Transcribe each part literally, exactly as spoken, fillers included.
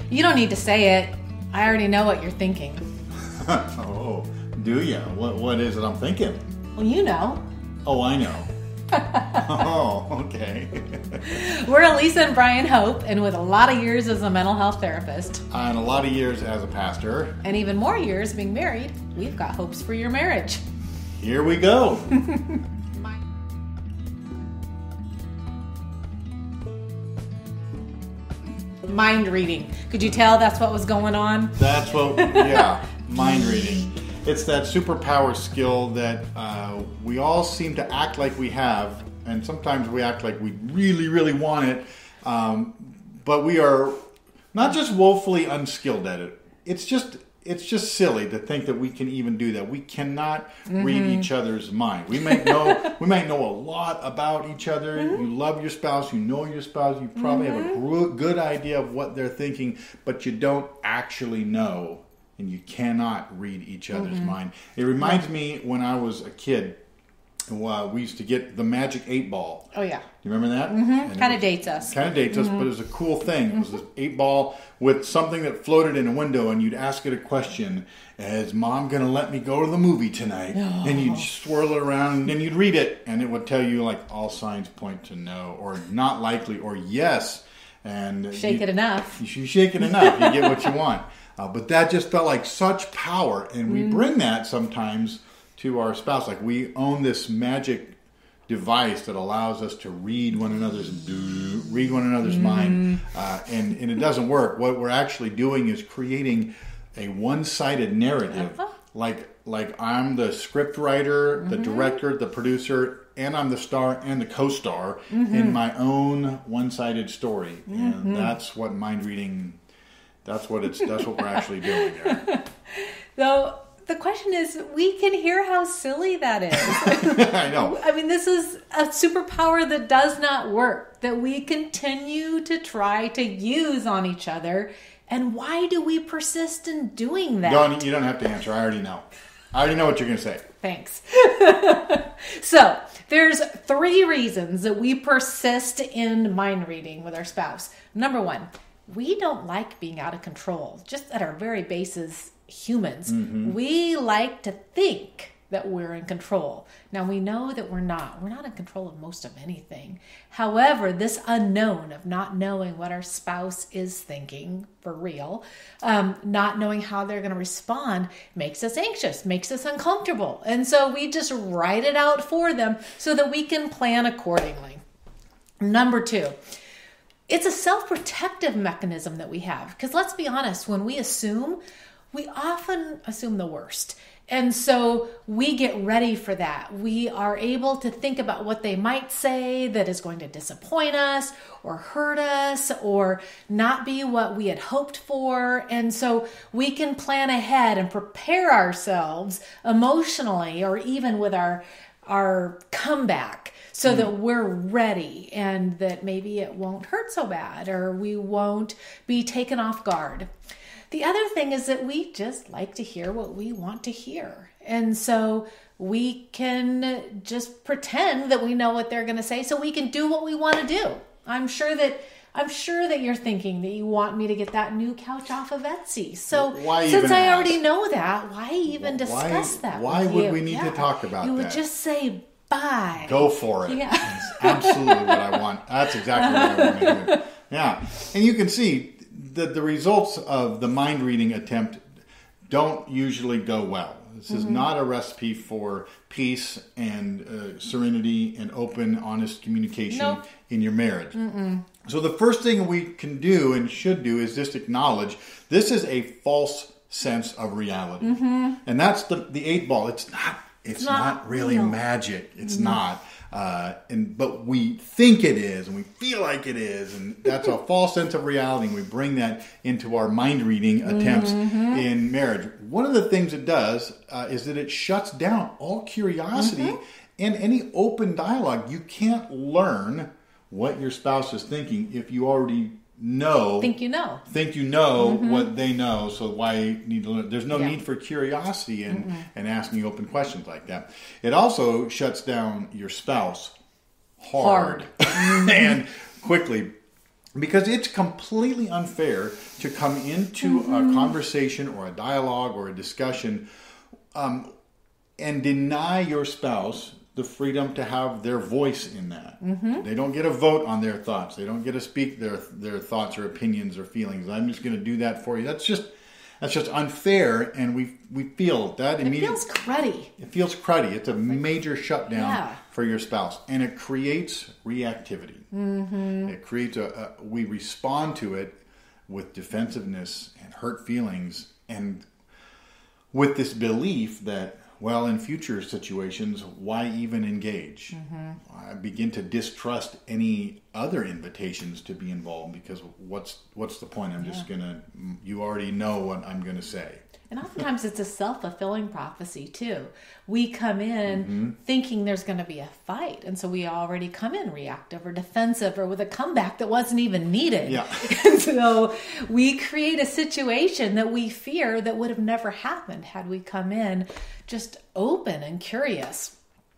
You don't need to say it. I already know what you're thinking. Oh, do you? What What is it I'm thinking? Well, you know. Oh, I know. Oh, okay. We're Elisa and Brian Hope, and with a lot of years as a mental health therapist. And a lot of years as a pastor. And even more years being married, we've got hopes for your marriage. Here we go. Mind reading. Could you tell that's what was going on? That's what, yeah, mind reading. It's that superpower skill that uh, we all seem to act like we have, and sometimes we act like we really, really want it, um, but we are not just woefully unskilled at it. It's just it's just silly to think that we can even do that. We cannot mm-hmm. read each other's mind. We may know we might know a lot about each other. Mm-hmm. You love your spouse. You know your spouse. You probably mm-hmm. have a gr- good idea of what they're thinking, but you don't actually know. And you cannot read each other's mm-hmm. mind. It reminds yeah. me when I was a kid, uh, we used to get the Magic eight Ball. Oh, yeah. You remember that? Mm-hmm. Kind of dates us. Kind of dates mm-hmm. us, but it was a cool thing. Mm-hmm. It was this eight ball with something that floated in a window, and you'd ask it a question. Is Mom going to let me go to the movie tonight? Oh. And you'd swirl it around, and then you'd read it, and it would tell you, like, all signs point to no, or not likely, or yes. And Shake you, it enough. You shake it enough, you get what you want. Uh, but that just felt like such power, and we mm. bring that sometimes to our spouse. Like we own this magic device that allows us to read one another's read one another's mm. mind, uh, and and it doesn't work. What we're actually doing is creating a one-sided narrative. Uh-huh. Like like I'm the script writer, mm-hmm. the director, the producer, and I'm the star and the co-star mm-hmm. in my own one-sided story, mm-hmm. and that's what mind reading. That's what it's. That's what we're actually doing there. Though the question is, we can hear how silly that is. I know. I mean, this is a superpower that does not work. That we continue to try to use on each other. And why do we persist in doing that? Don't, you don't have to answer. I already know. I already know what you're going to say. Thanks. So there's three reasons that we persist in mind reading with our spouse. Number one. We don't like being out of control. Just at our very basis, humans. Mm-hmm. We like to think that we're in control. Now, we know that we're not. We're not in control of most of anything. However, this unknown of not knowing what our spouse is thinking for real, um, not knowing how they're going to respond, makes us anxious, makes us uncomfortable. And so we just write it out for them so that we can plan accordingly. Number two. It's a self-protective mechanism that we have. Because let's be honest, when we assume, we often assume the worst. And so we get ready for that. We are able to think about what they might say that is going to disappoint us or hurt us or not be what we had hoped for. And so we can plan ahead and prepare ourselves emotionally or even with our, our comeback. So that we're ready and that maybe it won't hurt so bad or we won't be taken off guard. The other thing is that we just like to hear what we want to hear. And so we can just pretend that we know what they're going to say so we can do what we want to do. I'm sure that I'm sure that you're thinking that you want me to get that new couch off of Etsy. So why since even I ask? already know that, why even discuss why, that Why with would you? we need yeah. to talk about you that? You would just say, bye. Go for it. Yeah. That's absolutely what I want. That's exactly what I want to do. Yeah. And you can see that the results of the mind reading attempt don't usually go well. This is mm-hmm. not a recipe for peace and uh, serenity and open, honest communication nope. in your marriage. Mm-mm. So the first thing we can do and should do is just acknowledge this is a false sense of reality. Mm-hmm. And that's the, the eight ball. It's not It's, it's not, not really real. magic. It's mm-hmm. not. Uh, and but we think it is, and we feel like it is, and that's a false sense of reality. And we bring that into our mind reading attempts mm-hmm. in marriage. One of the things it does uh, is that it shuts down all curiosity mm-hmm. and any open dialogue. You can't learn what your spouse is thinking if you already know. Think you know. Think you know mm-hmm. what they know, so why need to learn? There's no yeah. need for curiosity and, mm-hmm. and asking open questions like that. It also shuts down your spouse hard, hard. and quickly. Because it's completely unfair to come into mm-hmm. a conversation or a dialogue or a discussion um, and deny your spouse the freedom to have their voice in that. Mm-hmm. They don't get a vote on their thoughts. They don't get to speak their their thoughts or opinions or feelings. I'm just going to do that for you. That's just that's just unfair, and we we feel that immediately. It feels cruddy. It feels cruddy. It's a major shutdown yeah. for your spouse, and it creates reactivity. Mm-hmm. It creates a, a we respond to it with defensiveness and hurt feelings, and with this belief that, well, in future situations, why even engage? Mm-hmm. I begin to distrust any other invitations to be involved, because what's what's the point? I'm yeah. just gonna. You already know what I'm gonna say. And oftentimes it's a self-fulfilling prophecy too. We come in mm-hmm. thinking there's going to be a fight, and so we already come in reactive or defensive or with a comeback that wasn't even needed. Yeah. And so we create a situation that we fear that would have never happened had we come in just open and curious.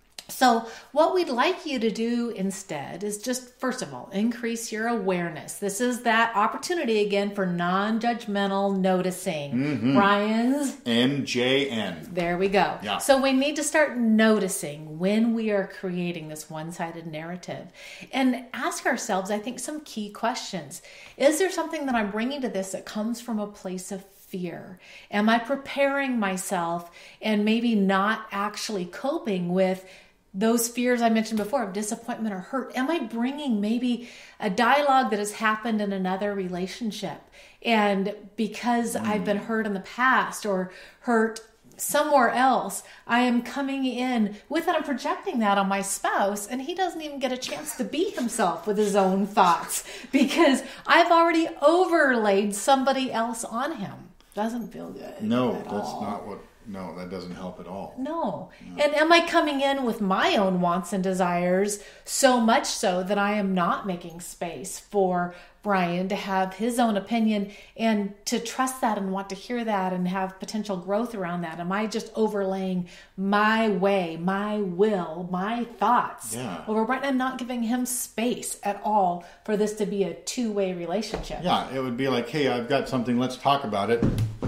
So what we'd like you to do instead is just, first of all, increase your awareness. This is that opportunity again for non-judgmental noticing. Mm-hmm. Brian's N J N. There we go. Yeah. So we need to start noticing when we are creating this one-sided narrative and ask ourselves, I think, some key questions. Is there something that I'm bringing to this that comes from a place of fear? Am I preparing myself and maybe not actually coping with those fears I mentioned before of disappointment or hurt? Am I bringing maybe a dialogue that has happened in another relationship, and because mm. I've been hurt in the past or hurt somewhere else, I am coming in with that, I'm projecting that on my spouse, and he doesn't even get a chance to be himself with his own thoughts because I've already overlaid somebody else on him. Doesn't feel good. No, at that's all. not what. No, that doesn't help at all. No. no. And am I coming in with my own wants and desires so much so that I am not making space for Brian to have his own opinion and to trust that and want to hear that and have potential growth around that? Am I just overlaying my way, my will, my thoughts yeah. over Brian and not giving him space at all for this to be a two-way relationship? Yeah, it would be like, hey, I've got something, let's talk about it.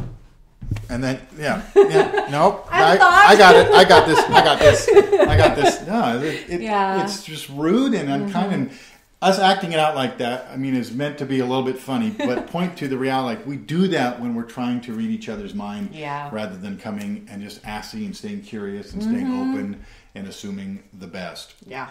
And then, yeah, yeah, nope. I, I got it. I got this. I got this. I got this. No, it, it, yeah. it's just rude and unkind. Mm-hmm. And us acting it out like that, I mean, is meant to be a little bit funny, but point to the reality. Like, we do that when we're trying to read each other's mind yeah. rather than coming and just asking and staying curious and staying mm-hmm. open and assuming the best. Yeah.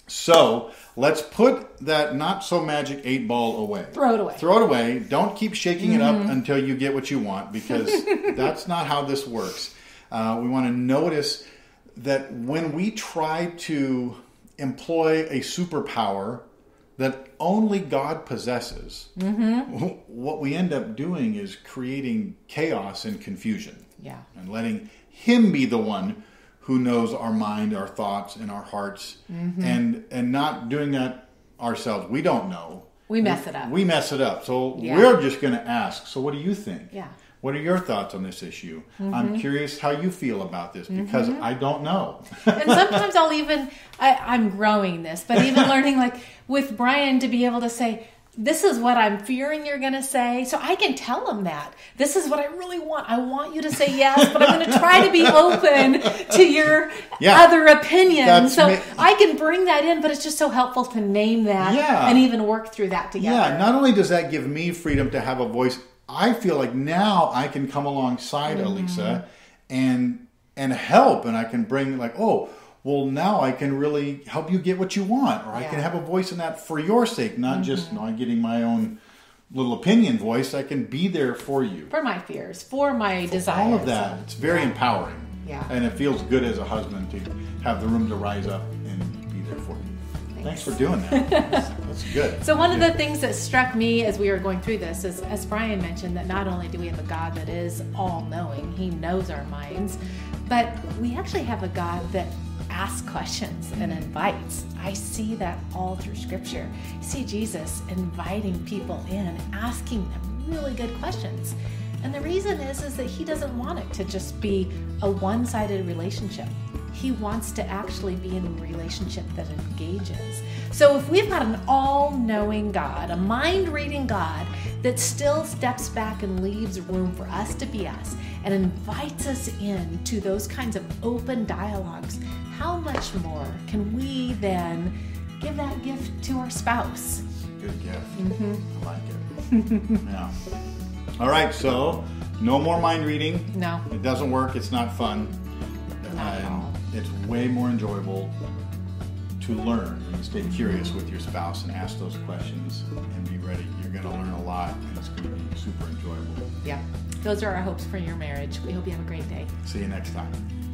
So let's put that not so magic eight ball away. Throw it away. Throw it away. Don't keep shaking mm-hmm. it up until you get what you want, because that's not how this works. Uh, we want to notice that when we try to employ a superpower that only God possesses, mm-hmm. what we end up doing is creating chaos and confusion. Yeah. And letting Him be the one who knows our mind, our thoughts, and our hearts, mm-hmm. and and not doing that ourselves. We don't know. We mess we, it up. We mess it up. So yeah. we're just going to ask, so what do you think? Yeah. What are your thoughts on this issue? Mm-hmm. I'm curious how you feel about this, because mm-hmm. I don't know. And sometimes I'll even, I, I'm growing this, but even learning, like with Brian, to be able to say, this is what I'm fearing you're going to say. So I can tell him that. This is what I really want. I want you to say yes, but I'm going to try to be open to your yeah, other opinions. So ma- I can bring that in, but it's just so helpful to name that yeah. and even work through that together. Yeah, not only does that give me freedom to have a voice, I feel like now I can come alongside mm-hmm. Elisa and and help, and I can bring like, oh, well, now I can really help you get what you want, or yeah. I can have a voice in that for your sake, not mm-hmm. just you know, getting my own little opinion voice. I can be there for you. For my fears, for my for desires. All of that. It's very yeah. empowering. Yeah. And it feels good as a husband to have the room to rise up and be there for you. Thanks, Thanks for doing that. that's, that's good. So one good. of the things that struck me as we were going through this is, as Brian mentioned, that not only do we have a God that is all-knowing, He knows our minds, but we actually have a God that asks questions and invites. I see that all through Scripture. I see Jesus inviting people in, asking them really good questions. And the reason is, is that He doesn't want it to just be a one-sided relationship. He wants to actually be in a relationship that engages. So if we've got an all-knowing God, a mind-reading God that still steps back and leaves room for us to be us and invites us into those kinds of open dialogues, how much more can we then give that gift to our spouse? Good gift. Mm-hmm. I like it. Yeah. All right, so no more mind reading. No. It doesn't work. It's not fun. Not at all. It's way more enjoyable to learn and stay curious with your spouse and ask those questions and be ready. You're going to learn a lot, and it's going to be super enjoyable. Yeah. Those are our hopes for your marriage. We hope you have a great day. See you next time.